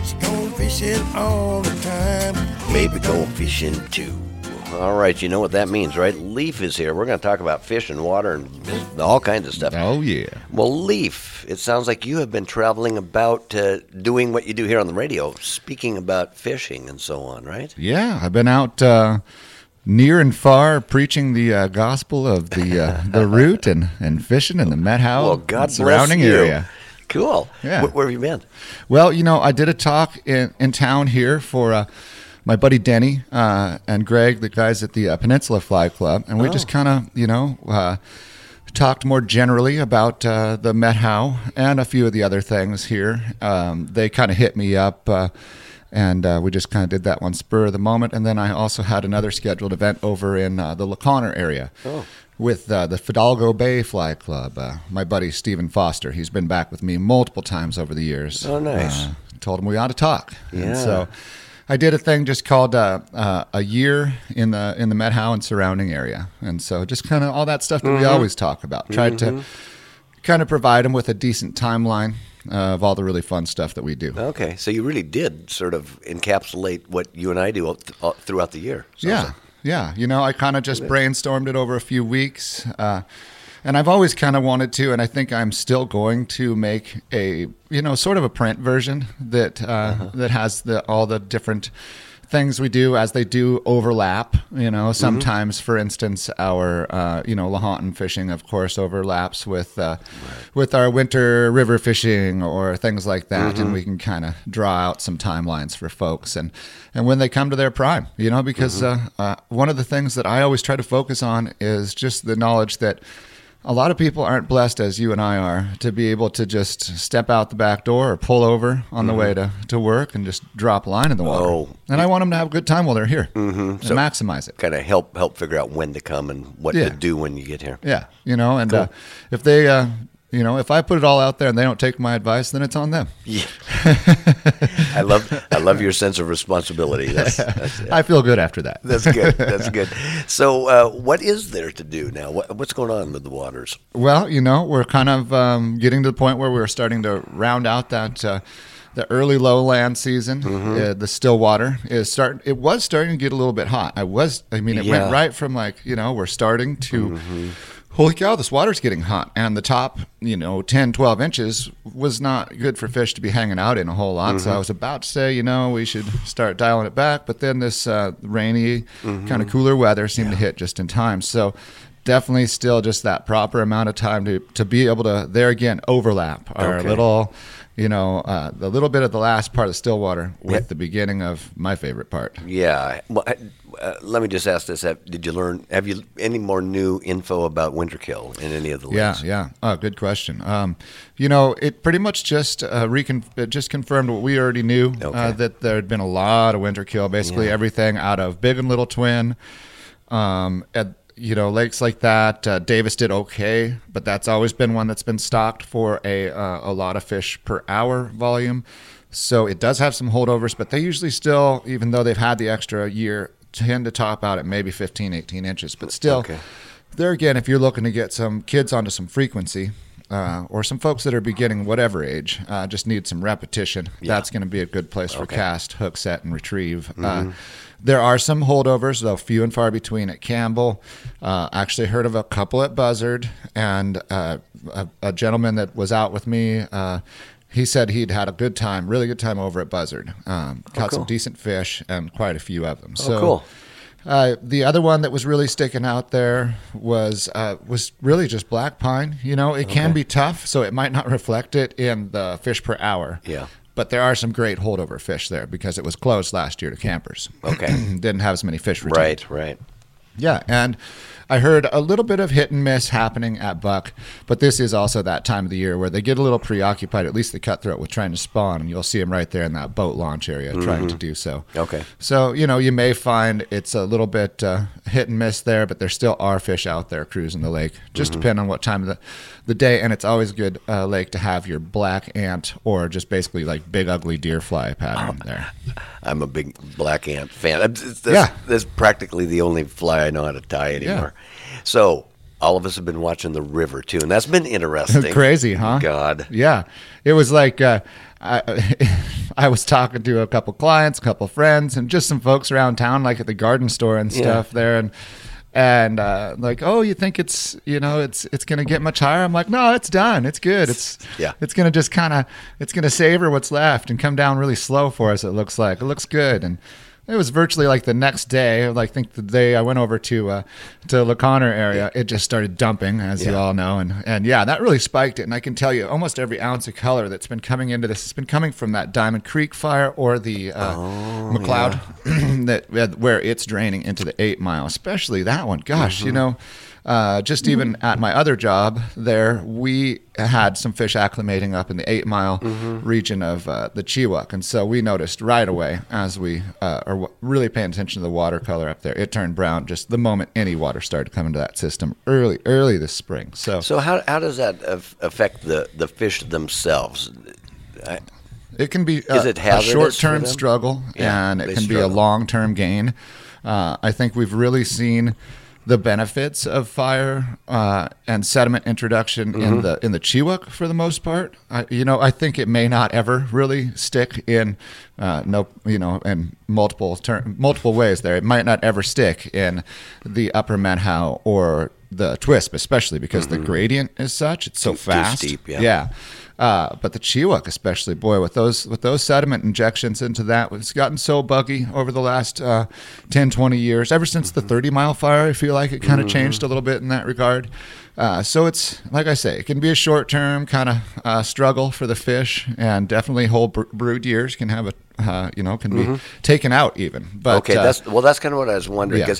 Go fishing all the time. Maybe go fishing too. All right, you know what that means, right? Leaf is here. We're going to talk about fish and water and all kinds of stuff. Oh, yeah. Well, Leaf, it sounds like you have been traveling about doing what you do here on the radio, speaking about fishing and so on, right? Yeah, I've been out near and far preaching the gospel of the root and fishing in the Methow Well, God and surrounding bless you. area. Cool. Yeah. Where have you been? Well, I did a talk in town here for my buddy Denny and Greg, the guys at the Peninsula Fly Club, and we just kind of, talked more generally about the Methow and a few of the other things here. They kind of hit me up, and we just kind of did that one spur of the moment. And then I also had another scheduled event over in the La Conner area with the Fidalgo Bay Fly Club. My buddy Stephen Foster, he's been back with me multiple times over the years. Oh, nice. Told him we ought to talk. Yeah. And so I did a thing just called a year in the Methow and surrounding area, and so just kind of all that stuff that we always talk about. Tried to kind of provide them with a decent timeline of all the really fun stuff that we do. Okay, so you really did sort of encapsulate what you and I do throughout the year. Yeah. I kind of just brainstormed it over a few weeks. And I've always kind of wanted to, and I think I'm still going to make a, sort of a print version that that has all the different things we do as they do overlap. Sometimes, for instance, our Lahontan fishing, of course, overlaps with our winter river fishing or things like that, and we can kind of draw out some timelines for folks and when they come to their prime. Because one of the things that I always try to focus on is just the knowledge that a lot of people aren't blessed as you and I are to be able to just step out the back door or pull over on the way to work and just drop a line in the water. And I want them to have a good time while they're here and maximize it. Kind of help figure out when to come and what to do when you get here. Yeah, and cool. If they, if I put it all out there and they don't take my advice, then it's on them. Yeah. I love your sense of responsibility. I feel good after that. That's good. That's good. So what is there to do now? What's going on with the waters? Well, we're kind of getting to the point where we're starting to round out that the early lowland season. The Stillwater is starting. It was starting to get a little bit hot. It went right from we're starting to holy cow, this water's getting hot. And the top, 10, 12 inches was not good for fish to be hanging out in a whole lot. So I was about to say, we should start dialing it back. But then this rainy, kind of cooler weather seemed to hit just in time. So definitely still just that proper amount of time to be able to, there again, overlap our little... the little bit of the last part of Stillwater with the beginning of my favorite part. Yeah. Well, let me just ask this. Have you any more new info about winterkill in any of the lakes? Yeah. Oh, good question. It pretty much just confirmed what we already knew, that there had been a lot of winterkill, basically everything out of Big and Little Twin, lakes like that. Davis did okay, but that's always been one that's been stocked for a lot of fish per hour volume. So it does have some holdovers, but they usually still, even though they've had the extra year, tend to top out at maybe 15, 18 inches. But still, there again, if you're looking to get some kids onto some frequency, or some folks that are beginning whatever age, just need some repetition, that's going to be a good place for cast, hook, set, and retrieve. There are some holdovers, though few and far between at Campbell. Actually heard of a couple at Buzzard, and a gentleman that was out with me, he said he'd had a good time, really good time over at Buzzard. Caught some decent fish and quite a few of them. Cool. The other one that was really sticking out there was really just black pine. It can be tough, so it might not reflect it in the fish per hour. Yeah. But there are some great holdover fish there because it was closed last year to campers. Okay. Didn't have as many fish retained. Right. Yeah, and I heard a little bit of hit and miss happening at Buck, but this is also that time of the year where they get a little preoccupied, at least the cutthroat, with trying to spawn, and you'll see them right there in that boat launch area trying to do so. Okay. So, you may find it's a little bit hit and miss there, but there still are fish out there cruising the lake, just depending on what time of the day, and it's always a good lake to have your black ant or just basically like big ugly deer fly pattern there. I'm a big black ant fan. That's practically the only fly I know how to tie anymore. Yeah. So all of us have been watching the river too, and that's been interesting. Crazy, huh? God. Yeah. It was like I I was talking to a couple clients, a couple friends, and just some folks around town, like at the garden store and stuff there, and like, oh, you think it's going to get much higher? I'm like, no, it's done. It's good. It's going to just it's going to savor what's left and come down really slow for us. It looks good. And it was virtually like the next day, I think the day I went over to La Conner area, it just started dumping, as you all know. And that really spiked it. And I can tell you almost every ounce of color that's been coming into this has been coming from that Diamond Creek fire or the McLeod, where it's draining into the 8 Mile, especially that one. Gosh, just even at my other job there, we had some fish acclimating up in the 8 Mile region of the Chewuk. And so we noticed right away, as we are really paying attention to the watercolor up there, it turned brown just the moment any water started coming to that system early this spring. So how does that affect the fish themselves? It can be Is it a short-term struggle, and it can be a long-term gain. I think we've really seen the benefits of fire and sediment introduction in the Chewuk for the most part. I think it may not ever really stick in in multiple ways there. It might not ever stick in the Upper Methow or the Twisp, especially because the gradient is such. It's so fast. Too steep, But the Chewuk especially, boy, with those sediment injections into that, it's gotten so buggy over the last 10, 20 years. Ever since the 30 Mile fire, I feel like it kind of changed a little bit in that regard. So it's, like I say, it can be a short-term kind of struggle for the fish, and definitely whole brood years can have can be taken out even. But okay, that's kind of what I was wondering, because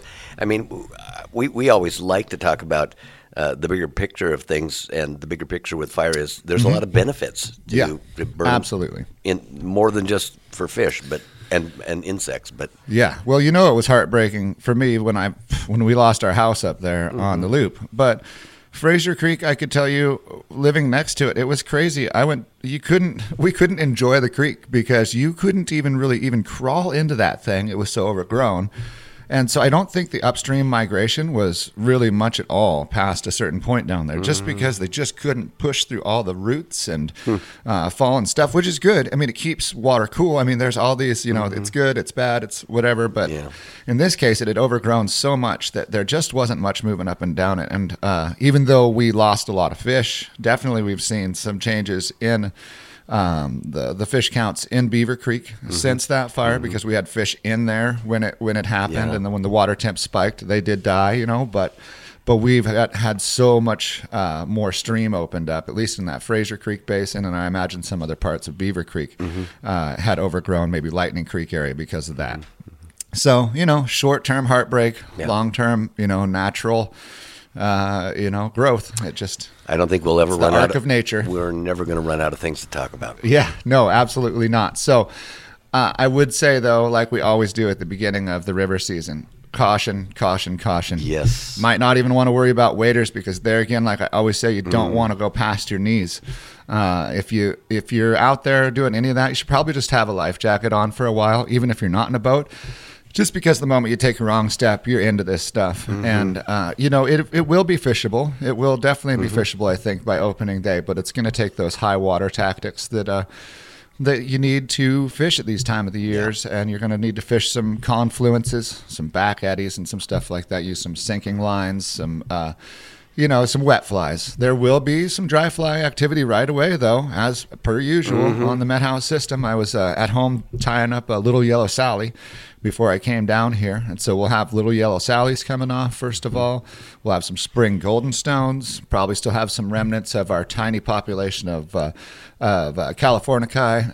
we always like to talk about the bigger picture of things, and the bigger picture with fire is there's a lot of benefits to burn. Absolutely. In more than just for fish, but and insects. But yeah, well, it was heartbreaking for me when we lost our house up there on the loop. But Fraser Creek, I could tell you, living next to it, it was crazy. We couldn't enjoy the creek because you couldn't even crawl into that thing. It was so overgrown. And so I don't think the upstream migration was really much at all past a certain point down there, just because they just couldn't push through all the roots and fallen stuff, which is good. I mean, it keeps water cool. I mean, there's all these, it's good, it's bad, it's whatever. But in this case, it had overgrown so much that there just wasn't much moving up and down it. And even though we lost a lot of fish, definitely we've seen some changes in the fish counts in Beaver Creek since that fire, because we had fish in there when it happened, and then when the water temp spiked, they did die, but we've had so much more stream opened up, at least in that Fraser Creek basin, and I imagine some other parts of Beaver Creek had overgrown, maybe Lightning Creek area because of that. So, short-term heartbreak, long-term, natural growth. I don't think we'll ever run out of nature. We're never going to run out of things to talk about. Yeah, no, absolutely not. So I would say, though, like we always do at the beginning of the river season, caution, caution, caution. Yes. Might not even want to worry about waders, because there again, like I always say, you don't want to go past your knees. If you're out there doing any of that, you should probably just have a life jacket on for a while, even if you're not in a boat. Just because the moment you take a wrong step, you're into this stuff. And, it will be fishable. It will definitely be fishable, I think, by opening day. But it's going to take those high water tactics that you need to fish at these time of the years. And you're going to need to fish some confluences, some back eddies, and some stuff like that. Use some sinking lines, some wet flies. There will be some dry fly activity right away, though, as per usual on the Methow system. I was at home tying up a little yellow Sally before I came down here. And so we'll have little yellow Sallies coming off, first of all. We'll have some spring golden stones, probably still have some remnants of our tiny population of Californicae,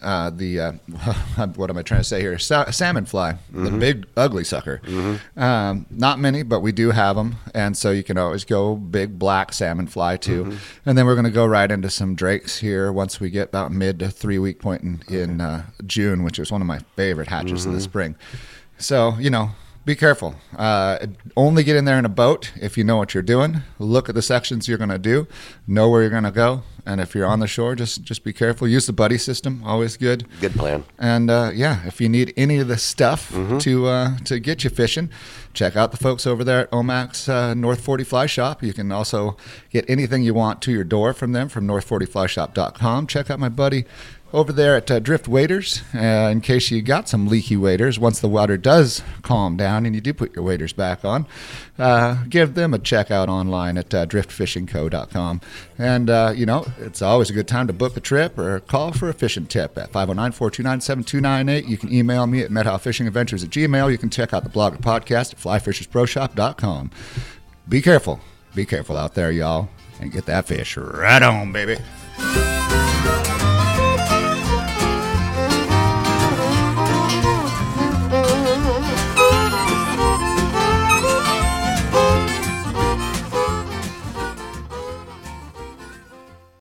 what am I trying to say here? Salmon fly, the big ugly sucker. Not many, but we do have them. And so you can always go big black salmon fly too. And then we're going to go right into some drakes here once we get about mid to 3 week point in June, which is one of my favorite hatches of the spring. So, be careful. Only get in there in a boat if you know what you're doing. Look at the sections you're going to do. Know where you're going to go. And if you're on the shore, just be careful. Use the buddy system. Always good. Good plan. And, if you need any of the stuff to get you fishing, check out the folks over there at Omak's North 40 Fly Shop. You can also get anything you want to your door from them from north40flyshop.com. Check out my buddy over there at Drift Waders, in case you got some leaky waders, once the water does calm down and you do put your waders back on, give them a check out online at driftfishingco.com. And, it's always a good time to book a trip or call for a fishing tip at 509-429-7298. You can email me at medhowfishingadventures@gmail. You can check out the blog and podcast at flyfishersprosshop.com. Be careful. Be careful out there, y'all, and get that fish right on, baby.